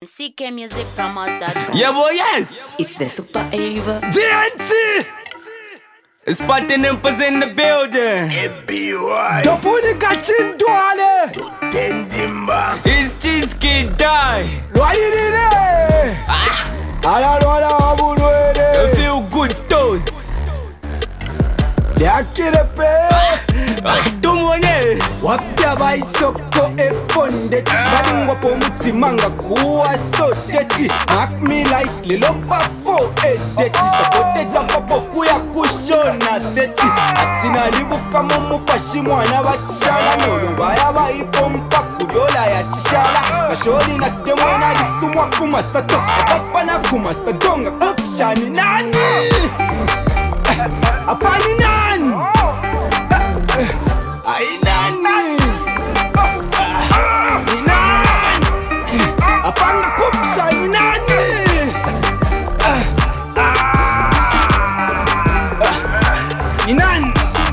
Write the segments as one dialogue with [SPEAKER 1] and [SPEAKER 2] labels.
[SPEAKER 1] CKmusicpromos.com.
[SPEAKER 2] Yeah, boy, yes!
[SPEAKER 3] It's the Super Ava.
[SPEAKER 2] DNC! It's Party Nimpers in the building.
[SPEAKER 4] FBI
[SPEAKER 2] Topuni Kachindwale!
[SPEAKER 4] Tendimba
[SPEAKER 2] It's Cheesecake Die.
[SPEAKER 4] Why you did it? I don't know
[SPEAKER 2] A few good toes.
[SPEAKER 4] Yakirepe
[SPEAKER 2] Tumone!
[SPEAKER 4] Wapya baisoko efonde Badingwa po mutimanga kuwa soteti Mark me like lilo bafo edeti Sapote jampo kuya kushona teti Atina libuka mumu pashi mwana bachala Nolo baya baipompa kuyola ya chishala Mashori na temwena lisumwa kumasato Papa na kumasadonga kupshani nani Apani nani Ay nani Ni nani Apanga kupsa ni nani Ni nani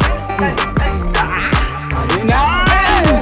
[SPEAKER 4] Ni nani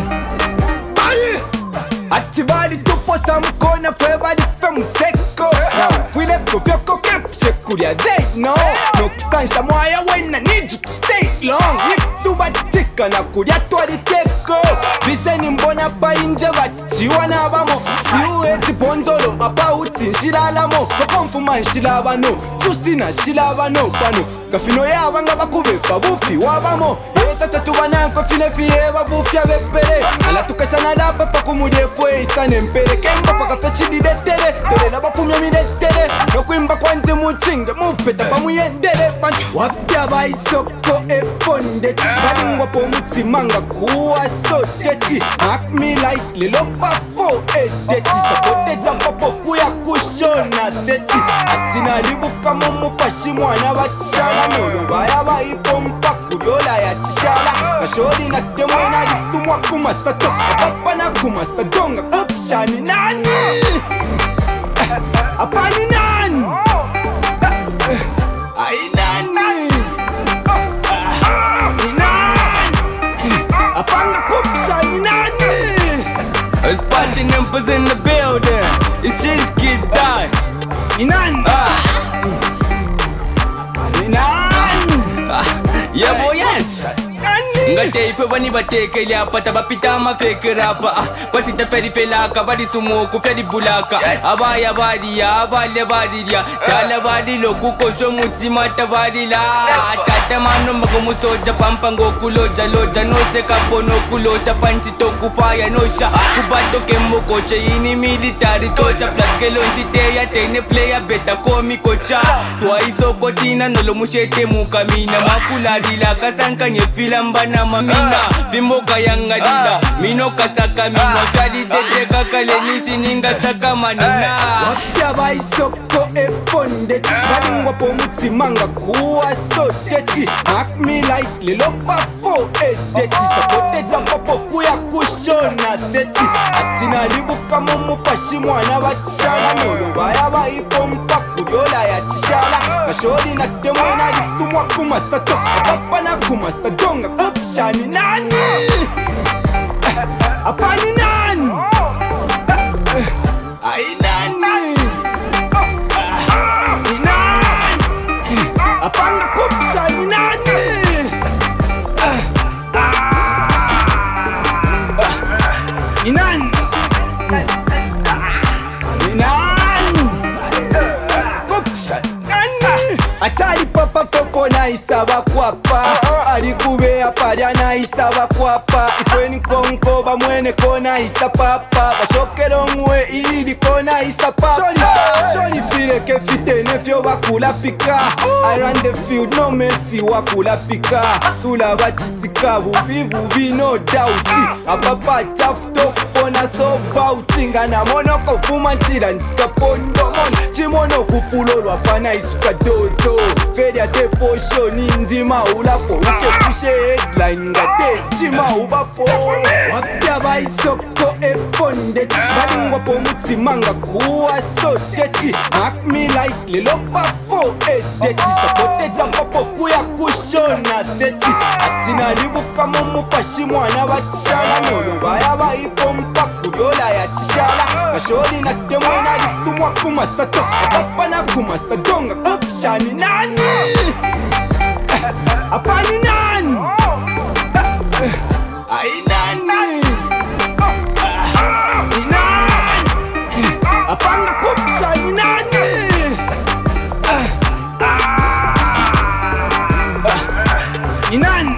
[SPEAKER 4] Atibali tupo sa mkona febali fe museko Fwile kofyoko kepshe kuria they know No kusansha mwaya when I need you to stay long If tu batika na kuria tuari teko Vise mbona pa inje batichiwa na bamo Siu eti bonzolo apa uti nshiralamo Wakonfuma nshilabano Chusti na nshilabano Pano kafino ya wanga bakubeba bufi wabamo Tatu bananko fine fiye babufya bepere Ala tukashana lapa paku mudefwe isane mpere Kemba paka fechi didetere Tere la bafumya midetere Nokuimba kwanze muchinge mufeta pa muyendere Wapya baisoko efonde Badingwa po mutimanga kuwa soteti Mark me like lilo bafo edeti Sapote jampo kuya kushona teti Atina libuka mumu pashi mwana bachala Nolo baya baipompa kuyola ya chishala Mashori na temwena lisumwa kumasato Papa na kumasadonga kupshani nani Apani nani Ay nani Ni nani Apanga kupshani nani
[SPEAKER 2] It's Party Nimpers in the building. It's Cheesecake Die.
[SPEAKER 4] Ni nani Ni nani
[SPEAKER 2] Yeah, boy, yes!
[SPEAKER 4] Nani
[SPEAKER 2] Ngate ife wani bateke ili apata bapita mafeke rapa Kwati ta feri felaka badi sumuku feri bulaka Abaya badi ya abale badi ya Tala badi loku kosho mutima tabadi la Tata mano magomu soja pampango kuloja loja No se kapo no kulosha panchi toku fire no sha Kubato kemo kocha ini military tocha Plus ke lonchi teya tene player beta komi kocha Tuaizo kotina nolo mushete mukamina Makula dila kasanka nye filamba na mamina Vimoka yanga dila Mino kasaka mino Kali tete kakale nisi ninga saka manina
[SPEAKER 4] Wapya baisoko efonde Badingwa po mutimanga kuwa soteti Mark me like lilo bafo edeti Sapote jampo kuya kushona teti Atina libuka mumu pashi mwana bachala Nolo baya baipompa kuyola ya chishala Mashori na temwena lisumwa kumasato Papa na kumasadonga kupshani nani Apani nani Ay nani Ni nani Apanga kupshani nani Ni nani Ni nani Kupshani nani Atali papa fofo na isaba kwapa Alikube aparya na isaba kwapa Ifweni konko bamwene kona isa papa Bashokero mwe ili kona isa papa Shoni file ke fite nefyo wakula pika I run the field no mesi wakula pika Tula batisika bubi no doubt Apapa tough talk pona so bouting Ana monoko fumantira nisika pondo mon chimono kupulolwa pana isuka dozo Feria te poshoni ndima ulapo Uke pushe headline ngate chima ubapo Wapya baisoko efondeti Balingwa po mutimanga kuwa soteti Act me like lilo bafo edeti Sapoteza papo kuya kushona teti Atina libuka mumu pashi mwana bachana Nolo baya baipompa kuyola ya chishala Kashori na temwena lisumwa kumasato Papa na kumasadonga kupshani nani Apani nani Ai nani Apanga kupshani nani Inan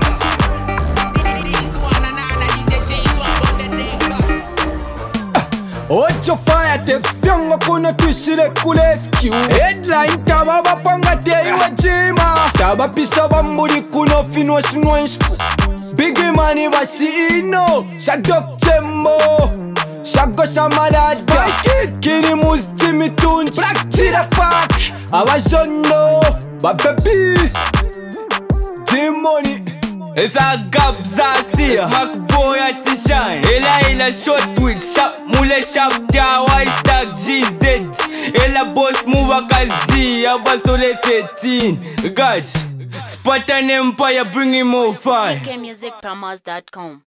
[SPEAKER 4] Ocho fire text fyongo kuno tushire kuleski Headline taba bapanga teiwa jima Taba pisha bamburi kuno finwa shinwa nshku Bigi mani bashi ino Shadok chembo Shago shamalada Kiri muztimi tunch Prakchira pak Abajondo Babebi Demoni
[SPEAKER 2] It's a gap zasi, smack boy at the shine. Ela short with sharp, mule sharp, jawa stack GZ. Ela boss move a kazi, abasole 13. Gotch, Spartan Empire bring him more fun.
[SPEAKER 1] CKmusicpromos.com